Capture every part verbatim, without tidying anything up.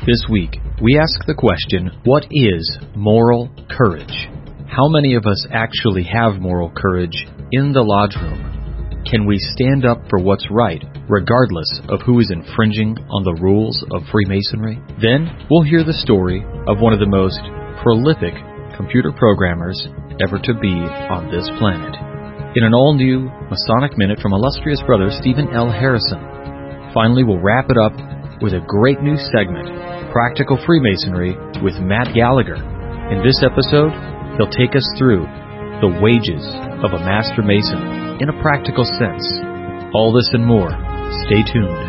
This week, we ask the question, what is moral courage? How many of us actually have moral courage in the lodge room? Can we stand up for what's right, regardless of who is infringing on the rules of Freemasonry? Then, we'll hear the story of one of the most prolific computer programmers ever to be on this planet. In an all-new Masonic Minute from illustrious brother Stephen L. Harrison. Finally, we'll wrap it up with a great new segment, Practical Freemasonry with Matt Gallagher. In this episode, he'll take us through the wages of a Master Mason in a practical sense. All this and more. Stay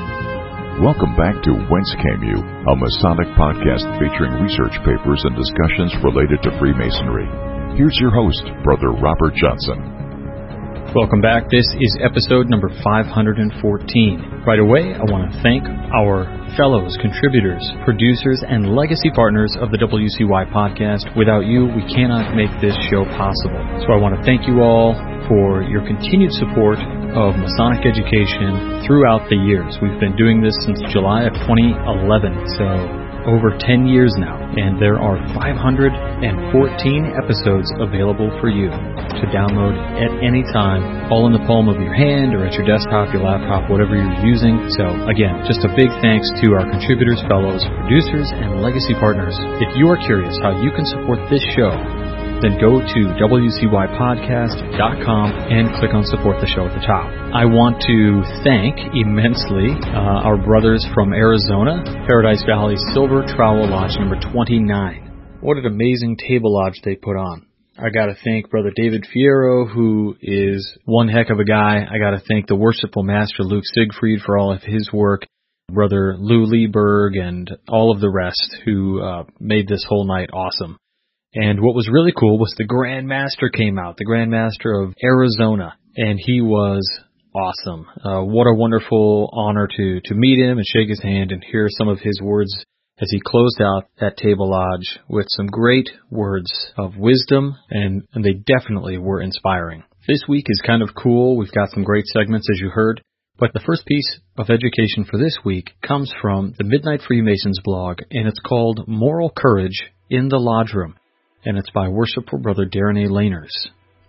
tuned. Welcome back to Whence Came You, a Masonic podcast featuring research papers and discussions related to Freemasonry. Here's your host, Brother Robert Johnson. Welcome back. This is episode number five hundred fourteen. Right away, I want to thank our fellows, contributors, producers, and legacy partners of the W C Y podcast. Without you, we cannot make this show possible. So I want to thank you all for your continued support of Masonic education throughout the years. We've been doing this since July of twenty eleven, so over ten years now, and there are five hundred fourteen episodes available for you to download at any time, all in the palm of your hand or at your desktop, your laptop, whatever you're using. So again, just a big thanks to our contributors, fellows, producers, and legacy partners. If you are curious how you can support this show, then go to W C Y podcast dot com and click on Support the Show at the top. I want to thank immensely uh, our brothers from Arizona, Paradise Valley Silver Trowel Lodge number twenty-nine. What an amazing table lodge they put on. I got to thank Brother David Fierro, who is one heck of a guy. I got to thank the Worshipful Master Luke Siegfried for all of his work, Brother Lou Lieberg, and all of the rest who uh, made this whole night awesome. And what was really cool was the Grand Master came out, the Grand Master of Arizona, and he was awesome. Uh, what a wonderful honor to, to meet him and shake his hand and hear some of his words as he closed out that table lodge with some great words of wisdom, and, and they definitely were inspiring. This week is kind of cool. We've got some great segments, as you heard, but the first piece of education for this week comes from the Midnight Freemasons blog, and it's called Moral Courage in the Lodge Room, and it's by Worshipful Brother Darren A. Laners.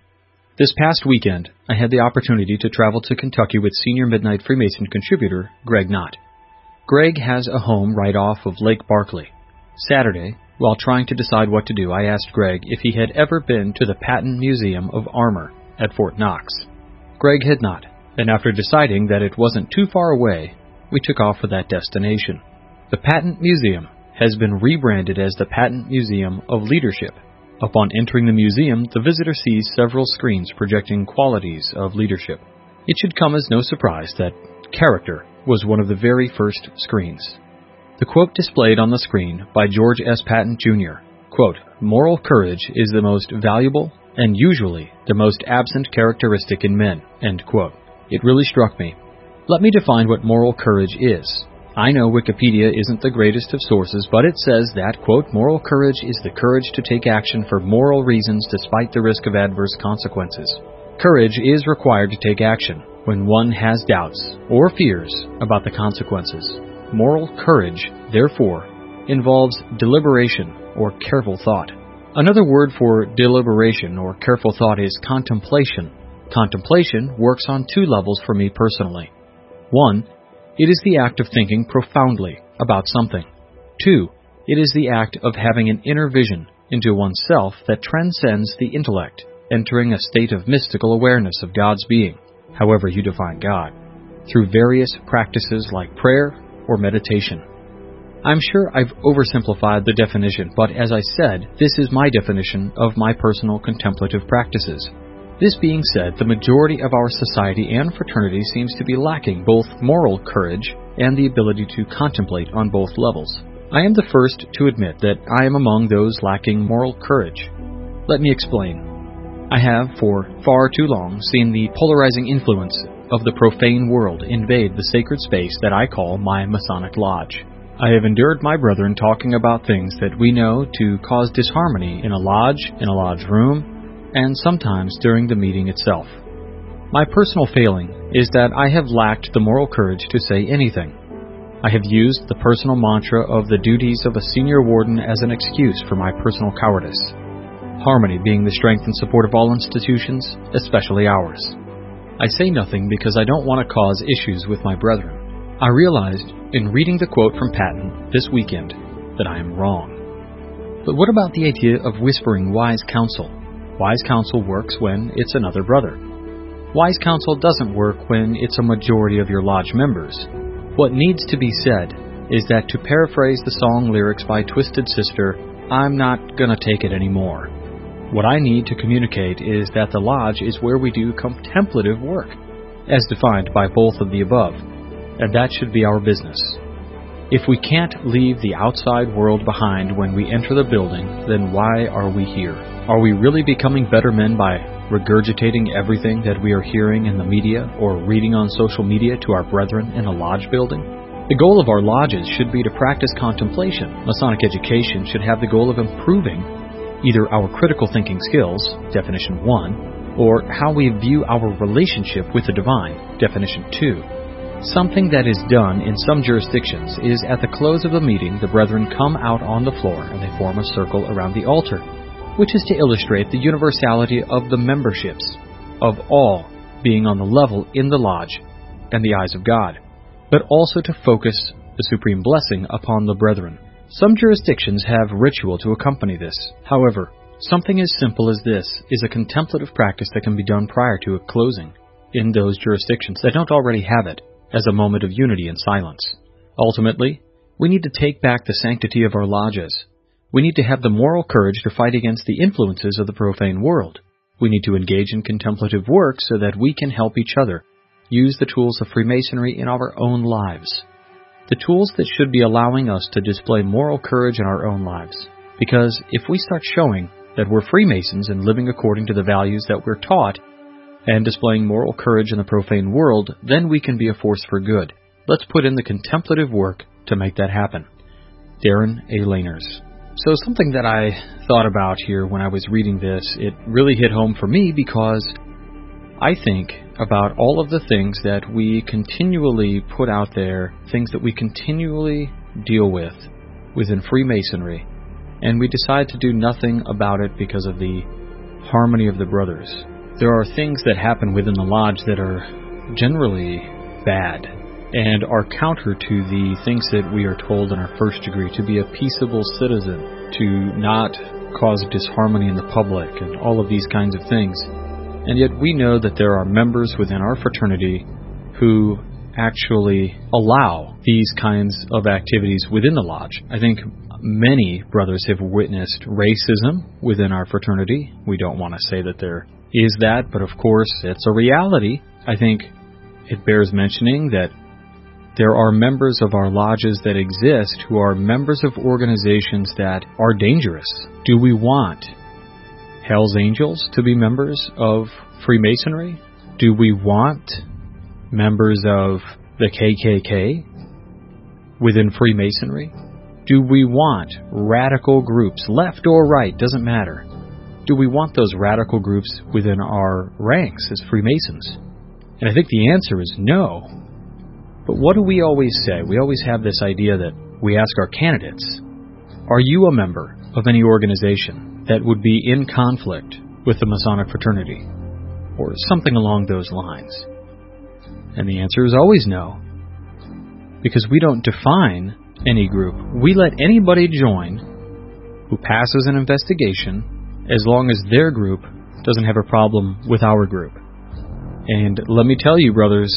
This past weekend, I had the opportunity to travel to Kentucky with senior Midnight Freemason contributor Greg Knott. Greg has a home right off of Lake Barkley. Saturday, while trying to decide what to do, I asked Greg if he had ever been to the Patton Museum of Armor at Fort Knox. Greg had not, and after deciding that it wasn't too far away, we took off for that destination. The Patton Museum has been rebranded as the Patton Museum of Leadership. Upon entering the museum, the visitor sees several screens projecting qualities of leadership. It should come as no surprise that character was one of the very first screens. The quote displayed on the screen by George S. Patton, Junior, quote, "Moral courage is the most valuable and usually the most absent characteristic in men," end quote. It really struck me. Let me define what moral courage is. I know Wikipedia isn't the greatest of sources, but it says that, quote, "Moral courage is the courage to take action for moral reasons despite the risk of adverse consequences. Courage is required to take action when one has doubts or fears about the consequences. Moral courage, therefore, involves deliberation or careful thought." Another word for deliberation or careful thought is contemplation. Contemplation works on two levels for me personally. One, it is the act of thinking profoundly about something. Two, it is the act of having an inner vision into oneself that transcends the intellect, entering a state of mystical awareness of God's being, however you define God, through various practices like prayer or meditation. I'm sure I've oversimplified the definition, but as I said, this is my definition of my personal contemplative practices. This being said, the majority of our society and fraternity seems to be lacking both moral courage and the ability to contemplate on both levels. I am the first to admit that I am among those lacking moral courage. Let me explain. I have, for far too long, seen the polarizing influence of the profane world invade the sacred space that I call my Masonic Lodge. I have endured my brethren talking about things that we know to cause disharmony in a lodge, in a lodge room, and sometimes during the meeting itself. My personal failing is that I have lacked the moral courage to say anything. I have used the personal mantra of the duties of a senior warden as an excuse for my personal cowardice. Harmony being the strength and support of all institutions, especially ours. I say nothing because I don't want to cause issues with my brethren. I realized, in reading the quote from Patton this weekend, that I am wrong. But what about the idea of whispering wise counsel? Wise counsel works when it's another brother. Wise counsel doesn't work when it's a majority of your lodge members. What needs to be said is that, to paraphrase the song lyrics by Twisted Sister, I'm not gonna take it anymore. What I need to communicate is that the lodge is where we do contemplative work, as defined by both of the above, and that should be our business. If we can't leave the outside world behind when we enter the building, then why are we here? Are we really becoming better men by regurgitating everything that we are hearing in the media or reading on social media to our brethren in a lodge building? The goal of our lodges should be to practice contemplation. Masonic education should have the goal of improving either our critical thinking skills, definition one, or how we view our relationship with the divine, definition two. Something that is done in some jurisdictions is, at the close of the meeting, the brethren come out on the floor and they form a circle around the altar, which is to illustrate the universality of the memberships, of all being on the level in the lodge and the eyes of God, but also to focus the supreme blessing upon the brethren. Some jurisdictions have ritual to accompany this. However, something as simple as this is a contemplative practice that can be done prior to a closing in those jurisdictions that don't already have it, as a moment of unity and silence. Ultimately, we need to take back the sanctity of our lodges. We need to have the moral courage to fight against the influences of the profane world. We need to engage in contemplative work so that we can help each other use the tools of Freemasonry in our own lives. The tools that should be allowing us to display moral courage in our own lives. Because if we start showing that we're Freemasons and living according to the values that we're taught, and displaying moral courage in the profane world, then we can be a force for good. Let's put in the contemplative work to make that happen. Darren A. Laners. So something that I thought about here when I was reading this, it really hit home for me because I think about all of the things that we continually put out there, things that we continually deal with within Freemasonry, and we decide to do nothing about it because of the harmony of the brothers. There are things that happen within the lodge that are generally bad and are counter to the things that we are told in our first degree, to be a peaceable citizen, to not cause disharmony in the public, and all of these kinds of things. And yet we know that there are members within our fraternity who actually allow these kinds of activities within the lodge. I think many brothers have witnessed racism within our fraternity. We don't want to say that there is that, but of course it's a reality. I think it bears mentioning that there are members of our lodges that exist who are members of organizations that are dangerous. Do we want Hell's Angels to be members of Freemasonry? Do we want members of the K K K within Freemasonry? Do we want radical groups, left or right, doesn't matter. Do we want those radical groups within our ranks as Freemasons? And I think the answer is no. But what do we always say? We always have this idea that we ask our candidates, are you a member of any organization that would be in conflict with the Masonic fraternity? Or something along those lines. And the answer is always no. Because we don't define any group. We let anybody join who passes an investigation as long as their group doesn't have a problem with our group. And let me tell you, brothers,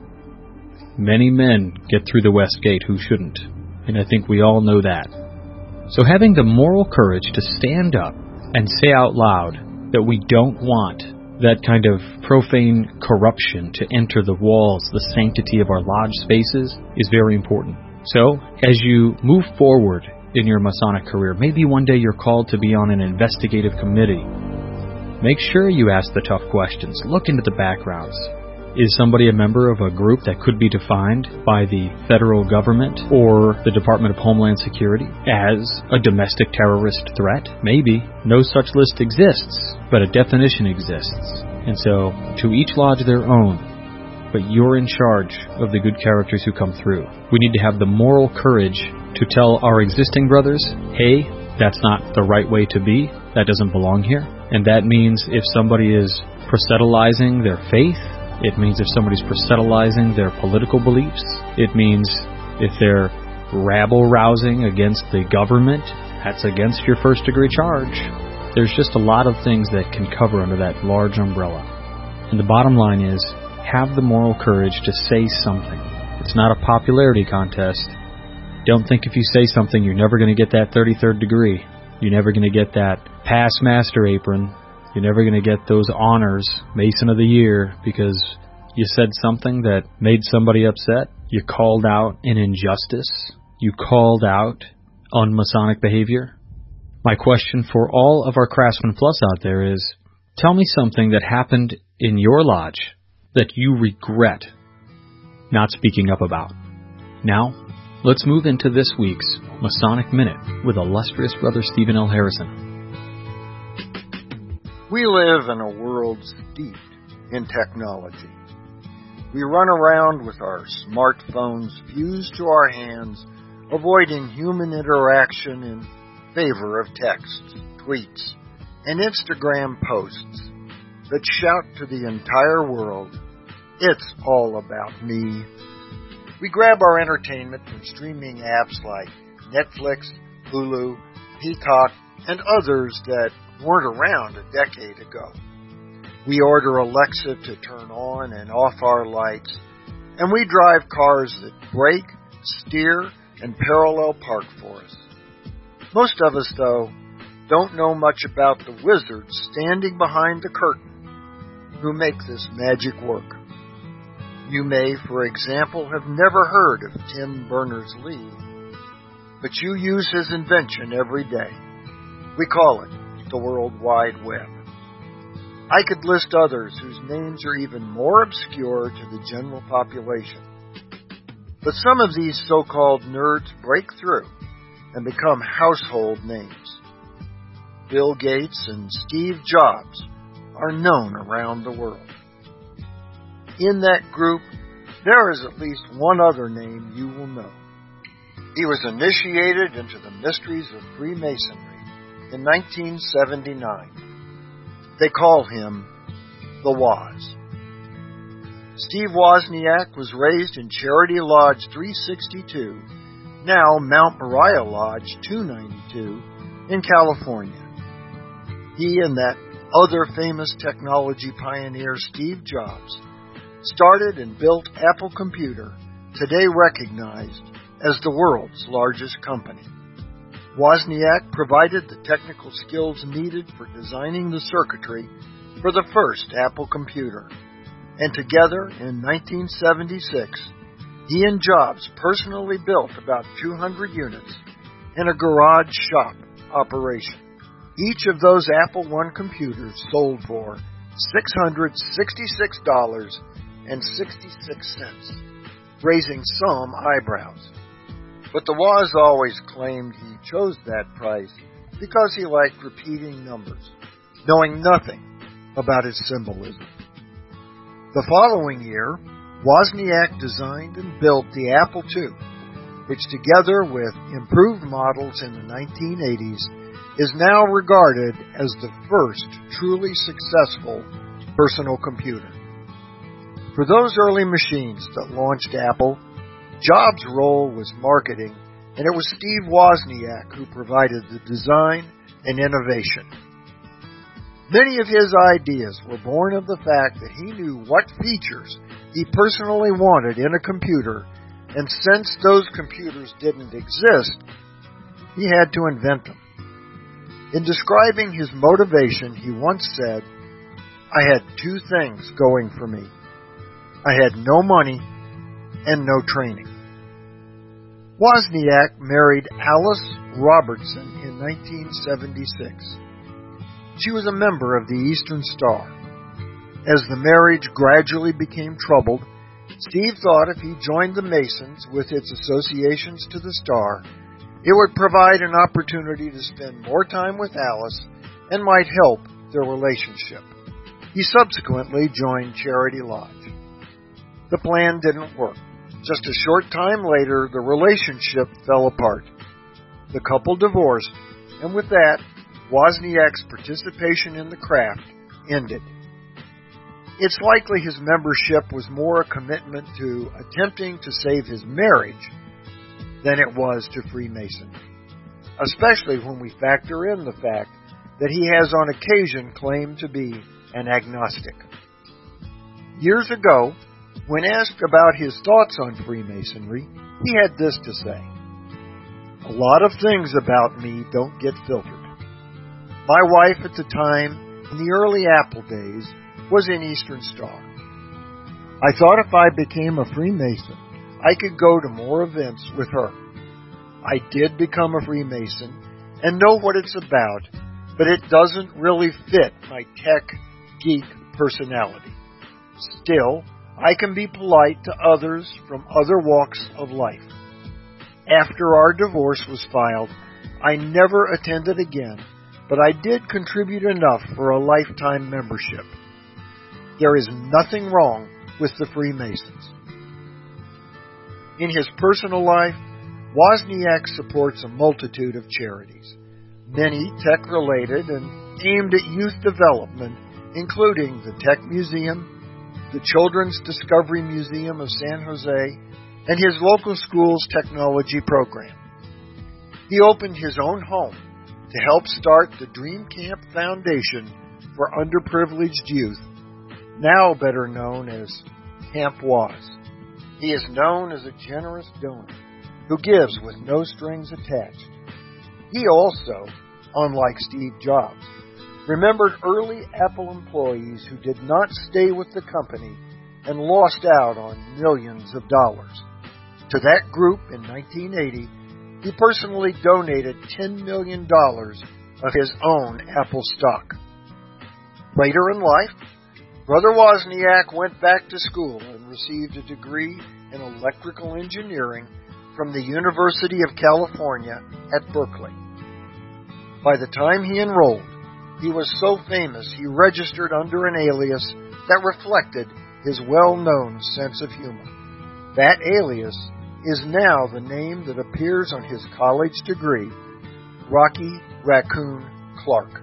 many men get through the West Gate who shouldn't. And I think we all know that. So having the moral courage to stand up and say out loud that we don't want that kind of profane corruption to enter the walls, the sanctity of our lodge spaces, is very important. So, as you move forward in your Masonic career, maybe one day you're called to be on an investigative committee. Make sure you ask the tough questions. Look into the backgrounds. Is somebody a member of a group that could be defined by the federal government or the Department of Homeland Security as a domestic terrorist threat? Maybe. No such list exists, but a definition exists. And so, to each lodge their own. but you're in charge of the good characters who come through. We need to have the moral courage to tell our existing brothers, hey, that's not the right way to be. That doesn't belong here. And that means if somebody is proselytizing their faith, it means if somebody's proselytizing their political beliefs, it means if they're rabble-rousing against the government, that's against your first-degree charge. There's just a lot of things that can cover under that large umbrella. And the bottom line is, have the moral courage to say something. It's not a popularity contest. Don't think if you say something, you're never going to get that thirty-third degree. You're never going to get that past master apron. You're never going to get those honors, Mason of the Year, because you said something that made somebody upset. You called out an injustice. You called out un-Masonic behavior. My question for all of our Craftsman Plus out there is, tell me something that happened in your lodge that you regret not speaking up about. Now, let's move into this week's Masonic Minute with illustrious Brother Stephen L. Harrison. We live in a world steeped in technology. We run around with our smartphones fused to our hands, avoiding human interaction in favor of texts, tweets, and Instagram posts that shout to the entire world, it's all about me. We grab our entertainment from streaming apps like Netflix, Hulu, Peacock, and others that weren't around a decade ago. We order Alexa to turn on and off our lights, and we drive cars that brake, steer, and parallel park for us. Most of us, though, don't know much about the wizards standing behind the curtain who make this magic work. You may, for example, have never heard of Tim Berners-Lee, but you use his invention every day. We call it the World Wide Web. I could list others whose names are even more obscure to the general population. But some of these so-called nerds break through and become household names. Bill Gates and Steve Jobs are known around the world. In that group, there is at least one other name you will know. He was initiated into the mysteries of Freemasonry in nineteen seventy-nine. They call him the Woz. Steve Wozniak was raised in Charity Lodge three sixty-two, now Mount Moriah Lodge two ninety-two, in California. He and that other famous technology pioneer, Steve Jobs, started and built Apple Computer, today recognized as the world's largest company. Wozniak provided the technical skills needed for designing the circuitry for the first Apple computer, and together in nineteen seventy-six, he and Jobs personally built about two hundred units in a garage shop operation. Each of those Apple one computers sold for six hundred sixty-six dollars and sixty-six cents, raising some eyebrows. But the Woz always claimed he chose that price because he liked repeating numbers, knowing nothing about its symbolism. The following year, Wozniak designed and built the Apple two, which together with improved models in the nineteen eighties is now regarded as the first truly successful personal computer. For those early machines that launched Apple, Jobs' role was marketing, and it was Steve Wozniak who provided the design and innovation. Many of his ideas were born of the fact that he knew what features he personally wanted in a computer, and since those computers didn't exist, he had to invent them. In describing his motivation, he once said, "I had two things going for me. I had no money and no training." Wozniak married Alice Robertson in nineteen seventy-six. She was a member of the Eastern Star. As the marriage gradually became troubled, Steve thought if he joined the Masons with its associations to the Star, it would provide an opportunity to spend more time with Alice and might help their relationship. He subsequently joined Charity Lodge. the plan didn't work. Just a short time later, the relationship fell apart. The couple divorced, and with that, Wozniak's participation in the craft ended. It's likely his membership was more a commitment to attempting to save his marriage than it was to Freemasonry, especially when we factor in the fact that he has on occasion claimed to be an agnostic. Years ago, when asked about his thoughts on Freemasonry, he had this to say: "A lot of things about me don't get filtered. My wife at the time, in the early Apple days, was in Eastern Star. I thought if I became a Freemason, I could go to more events with her. I did become a Freemason and know what it's about, but it doesn't really fit my tech geek personality. Still, I can be polite to others from other walks of life. After our divorce was filed, I never attended again, but I did contribute enough for a lifetime membership. There is nothing wrong with the Freemasons." In his personal life, Wozniak supports a multitude of charities, many tech-related and aimed at youth development, including the Tech Museum, the Children's Discovery Museum of San Jose, and his local school's technology program. He opened his own home to help start the Dream Camp Foundation for Underprivileged Youth, now better known as Camp Woz. He is known as a generous donor who gives with no strings attached. He also, unlike Steve Jobs, remembered early Apple employees who did not stay with the company and lost out on millions of dollars. To that group in nineteen eighty, he personally donated ten million dollars of his own Apple stock. Later in life, Brother Wozniak went back to school and received a degree in electrical engineering from the University of California at Berkeley. By the time he enrolled, he was so famous he registered under an alias that reflected his well-known sense of humor. That alias is now the name that appears on his college degree, Rocky Raccoon Clark.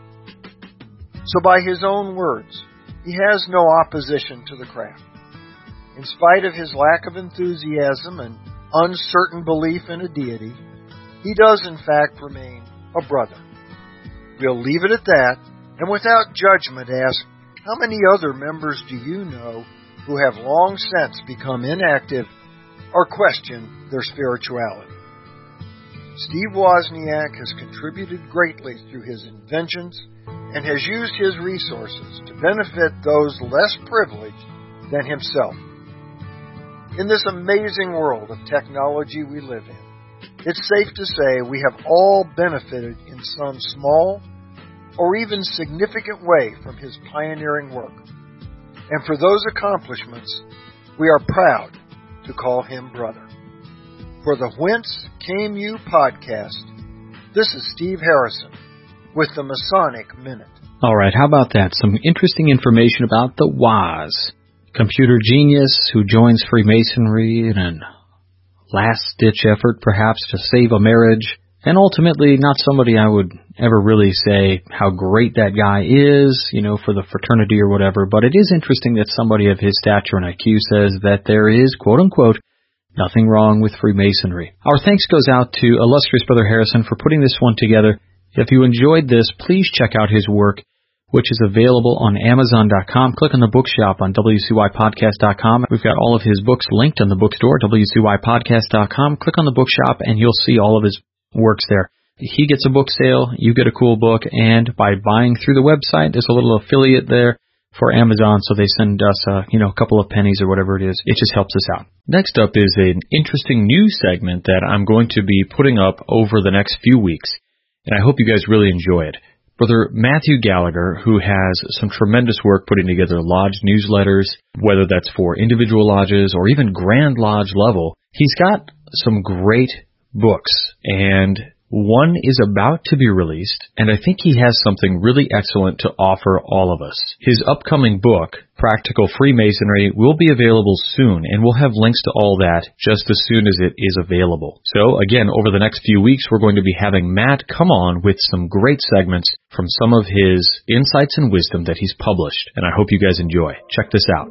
So by his own words, he has no opposition to the craft. In spite of his lack of enthusiasm and uncertain belief in a deity, he does in fact remain a brother. We'll leave it at that, and without judgment ask, how many other members do you know who have long since become inactive or questioned their spirituality? Steve Wozniak has contributed greatly through his inventions and has used his resources to benefit those less privileged than himself. In this amazing world of technology we live in, it's safe to say we have all benefited in some small or even significant way from his pioneering work. And for those accomplishments, we are proud to call him brother. For the Whence Came You podcast, this is Steve Harrison with the Masonic Minute. All right, how about that? Some interesting information about the Woz, computer genius who joins Freemasonry in a last-ditch effort perhaps to save a marriage, and ultimately not somebody I would ever really say how great that guy is, you know, for the fraternity or whatever, but it is interesting that somebody of his stature and I Q says that there is, quote-unquote, nothing wrong with Freemasonry. Our thanks goes out to illustrious Brother Harrison for putting this one together. If you enjoyed this, please check out his work, which is available on Amazon dot com. Click on the bookshop on W C Y podcast dot com. We've got all of his books linked on the bookstore, W C Y podcast dot com. Click on the bookshop and you'll see all of his works there. He gets a book sale, you get a cool book, and by buying through the website, there's a little affiliate there for Amazon, so they send us a, you know, a couple of pennies or whatever it is. It just helps us out. Next up is an interesting news segment that I'm going to be putting up over the next few weeks, and I hope you guys really enjoy it. Brother Matthew Gallagher, who has some tremendous work putting together lodge newsletters, whether that's for individual lodges or even Grand Lodge level, he's got some great books, and One is about to be released, and I think he has something really excellent to offer all of us. His upcoming book, Practical Freemasonry, will be available soon, and we'll have links to all that just as soon as it is available. So, again, over the next few weeks, we're going to be having Matt come on with some great segments from some of his insights and wisdom that he's published, and I hope you guys enjoy. Check this out.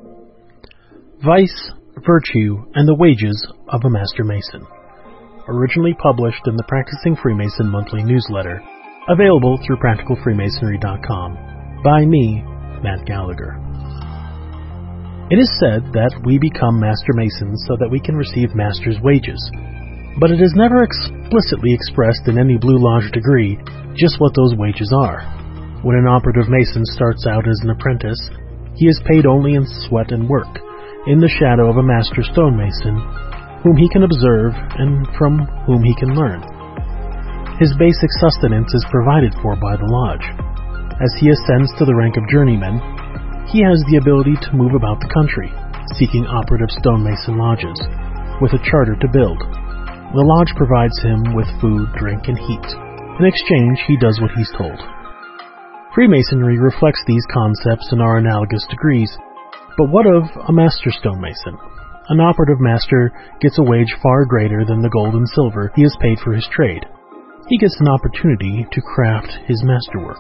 Vice, Virtue, and the Wages of a Master Mason. Originally published in the Practicing Freemason monthly newsletter, available through practical freemasonry dot com, by me, Matt Gallagher. It is said that we become Master Masons so that we can receive Master's wages, but it is never explicitly expressed in any Blue Lodge degree just what those wages are. When an operative Mason starts out as an apprentice, he is paid only in sweat and work, in the shadow of a Master Stonemason, whom he can observe and from whom he can learn. His basic sustenance is provided for by the Lodge. As he ascends to the rank of journeyman, he has the ability to move about the country, seeking operative stonemason lodges, with a charter to build. The Lodge provides him with food, drink, and heat. In exchange, he does what he's told. Freemasonry reflects these concepts in our analogous degrees, but what of a Master Stonemason? An operative master gets a wage far greater than the gold and silver he has paid for his trade. He gets an opportunity to craft his masterwork.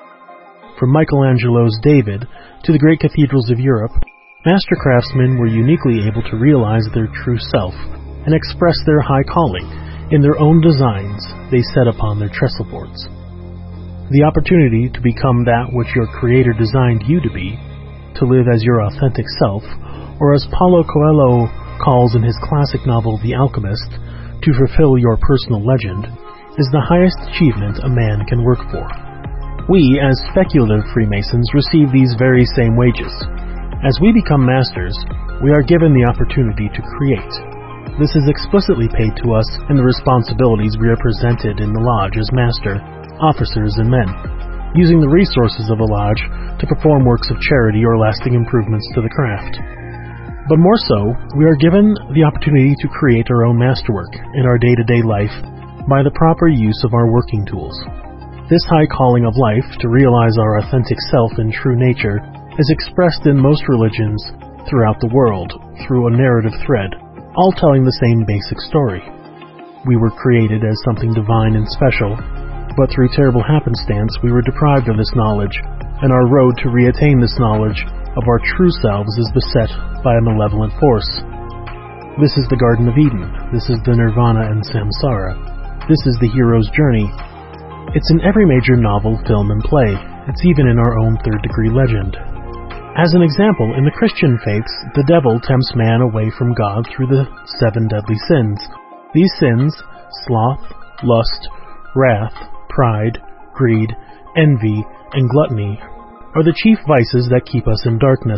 From Michelangelo's David to the great cathedrals of Europe, master craftsmen were uniquely able to realize their true self and express their high calling in their own designs they set upon their trestle boards. The opportunity to become that which your Creator designed you to be, to live as your authentic self, or as Paulo Coelho calls in his classic novel The Alchemist, to fulfill your personal legend, is the highest achievement a man can work for. We, as speculative Freemasons, receive these very same wages. As we become masters, we are given the opportunity to create. This is explicitly paid to us in the responsibilities we are presented in the Lodge as master, officers, and men, using the resources of a Lodge to perform works of charity or lasting improvements to the craft. But more so, we are given the opportunity to create our own masterwork in our day-to-day life by the proper use of our working tools. This high calling of life to realize our authentic self and true nature is expressed in most religions throughout the world through a narrative thread, all telling the same basic story. We were created as something divine and special, but through terrible happenstance we were deprived of this knowledge, and our road to reattain this knowledge of our true selves is beset by a malevolent force. This is the Garden of Eden. This is the Nirvana and Samsara. This is the hero's journey. It's in every major novel, film, and play. It's even in our own third-degree legend. As an example, in the Christian faiths, the devil tempts man away from God through the seven deadly sins. These sins, sloth, lust, wrath, pride, greed, envy, and gluttony, are the chief vices that keep us in darkness.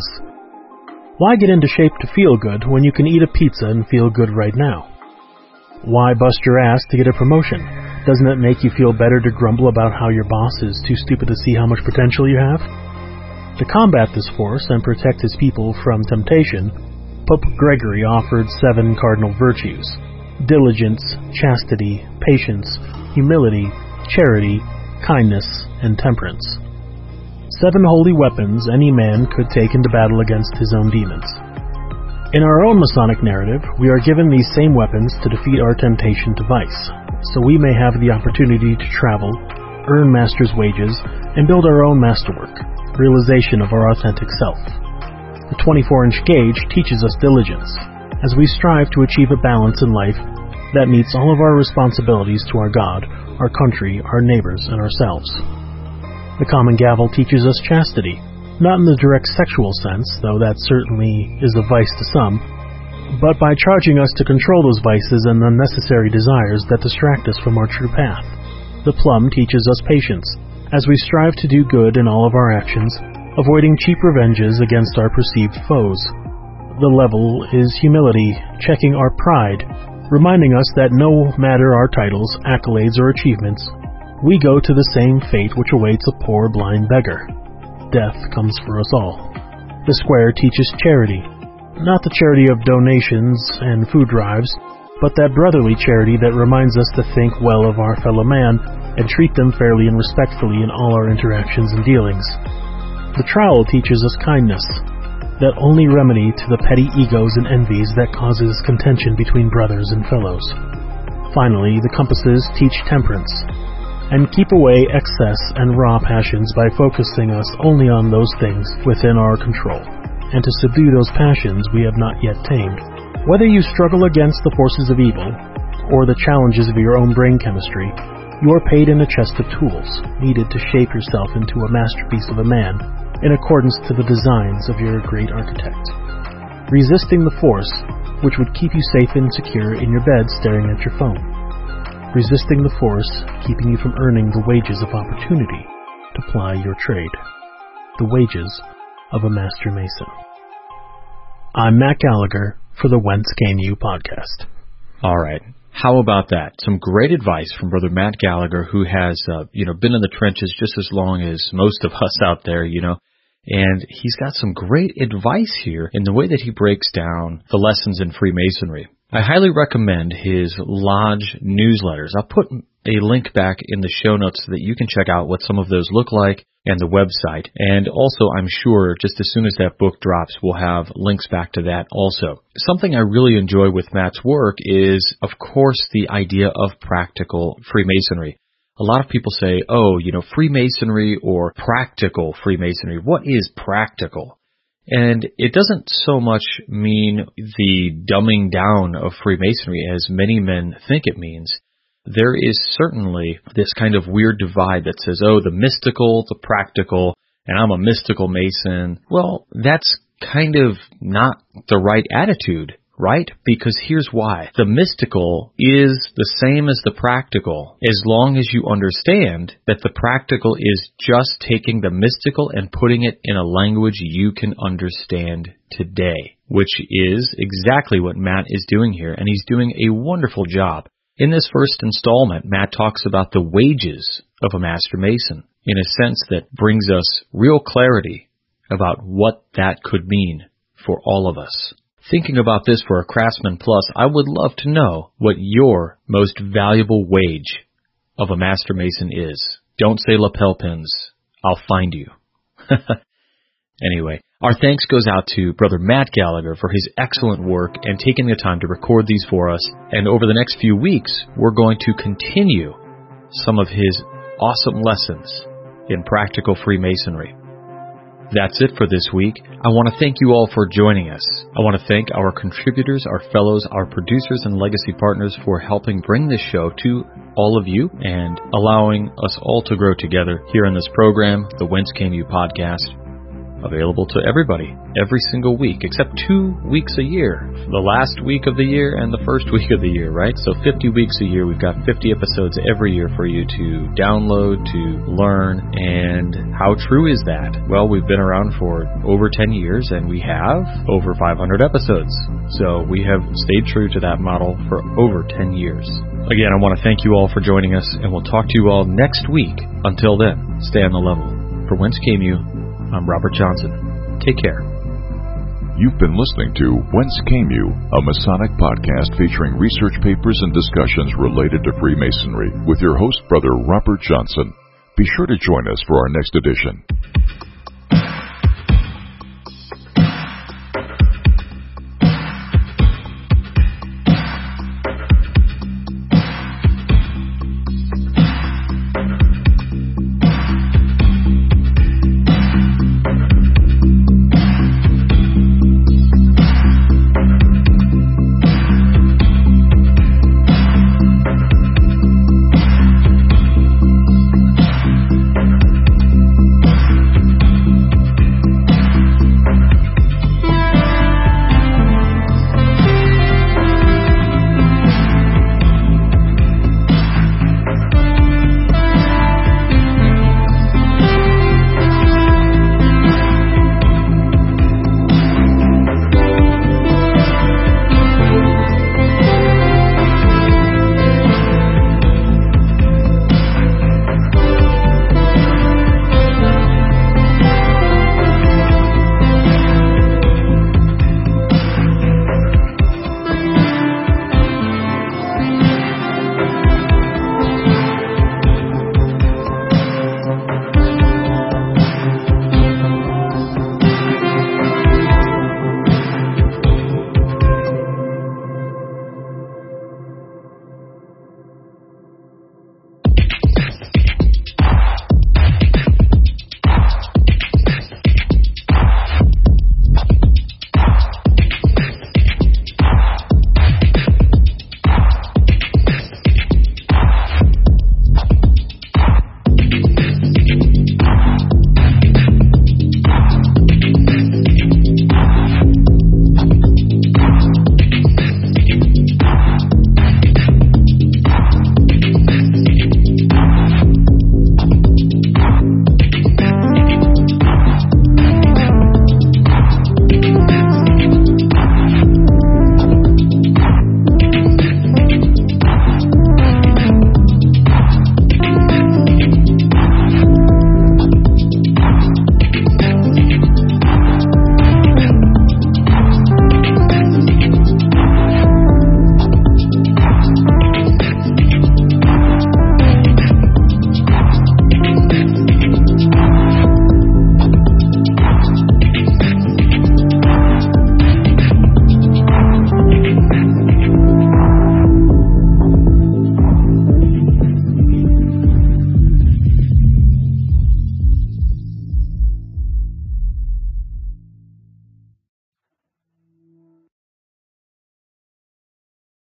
Why get into shape to feel good when you can eat a pizza and feel good right now? Why bust your ass to get a promotion? Doesn't it make you feel better to grumble about how your boss is too stupid to see how much potential you have? To combat this force and protect his people from temptation, Pope Gregory offered seven cardinal virtues: diligence, chastity, patience, humility, charity, kindness, and temperance. Seven holy weapons any man could take into battle against his own demons. In our own Masonic narrative, we are given these same weapons to defeat our temptation to vice, so we may have the opportunity to travel, earn master's wages, and build our own masterwork, realization of our authentic self. The twenty-four inch gauge teaches us diligence, as we strive to achieve a balance in life that meets all of our responsibilities to our God, our country, our neighbors, and ourselves. The common gavel teaches us chastity, not in the direct sexual sense, though that certainly is a vice to some, but by charging us to control those vices and unnecessary desires that distract us from our true path. The plum teaches us patience, as we strive to do good in all of our actions, avoiding cheap revenges against our perceived foes. The level is humility, checking our pride, reminding us that no matter our titles, accolades, or achievements, we go to the same fate which awaits a poor blind beggar. Death comes for us all. The square teaches charity, not the charity of donations and food drives, but that brotherly charity that reminds us to think well of our fellow man and treat them fairly and respectfully in all our interactions and dealings. The trowel teaches us kindness, that only remedy to the petty egos and envies that causes contention between brothers and fellows. Finally, the compasses teach temperance, and keep away excess and raw passions by focusing us only on those things within our control, and to subdue those passions we have not yet tamed. Whether you struggle against the forces of evil, or the challenges of your own brain chemistry, you are paid in a chest of tools, needed to shape yourself into a masterpiece of a man, in accordance to the designs of your great architect. Resisting the force, which would keep you safe and secure in your bed staring at your phone. Resisting the force, keeping you from earning the wages of opportunity to ply your trade. The wages of a master mason. I'm Matt Gallagher for the Whence Came You podcast. All right. How about that? Some great advice from Brother Matt Gallagher, who has, uh, you know, been in the trenches just as long as most of us out there, you know. And he's got some great advice here in the way that he breaks down the lessons in Freemasonry. I highly recommend his Lodge newsletters. I'll put a link back in the show notes so that you can check out what some of those look like and the website. And also, I'm sure just as soon as that book drops, we'll have links back to that also. Something I really enjoy with Matt's work is, of course, the idea of practical Freemasonry. A lot of people say, oh, you know, Freemasonry or practical Freemasonry. What is practical? And it doesn't so much mean the dumbing down of Freemasonry as many men think it means. There is certainly this kind of weird divide that says, oh, the mystical, the practical, and I'm a mystical Mason. Well, that's kind of not the right attitude, right? Because here's why. The mystical is the same as the practical as long as you understand that the practical is just taking the mystical and putting it in a language you can understand today, which is exactly what Matt is doing here, and he's doing a wonderful job. In this first installment, Matt talks about the wages of a Master Mason in a sense that brings us real clarity about what that could mean for all of us. Thinking about this for a Craftsman Plus, I would love to know what your most valuable wage of a Master Mason is. Don't say lapel pins. I'll find you. Anyway, our thanks goes out to Brother Matt Gallagher for his excellent work and taking the time to record these for us. And over the next few weeks, we're going to continue some of his awesome lessons in practical Freemasonry. That's it for this week. I want to thank you all for joining us. I want to thank our contributors, our fellows, our producers, and legacy partners for helping bring this show to all of you and allowing us all to grow together here in this program, the Whence Came You podcast. Available to everybody every single week, except two weeks a year. The last week of the year and the first week of the year, right? So fifty weeks a year. We've got fifty episodes every year for you to download, to learn. And how true is that? Well, we've been around for over ten years and we have over five hundred episodes. So we have stayed true to that model for over ten years. Again, I want to thank you all for joining us, and we'll talk to you all next week. Until then, stay on the level. For Whence Came You, I'm Robert Johnson. Take care. You've been listening to Whence Came You, a Masonic podcast featuring research papers and discussions related to Freemasonry with your host, Brother Robert Johnson. Be sure to join us for our next edition.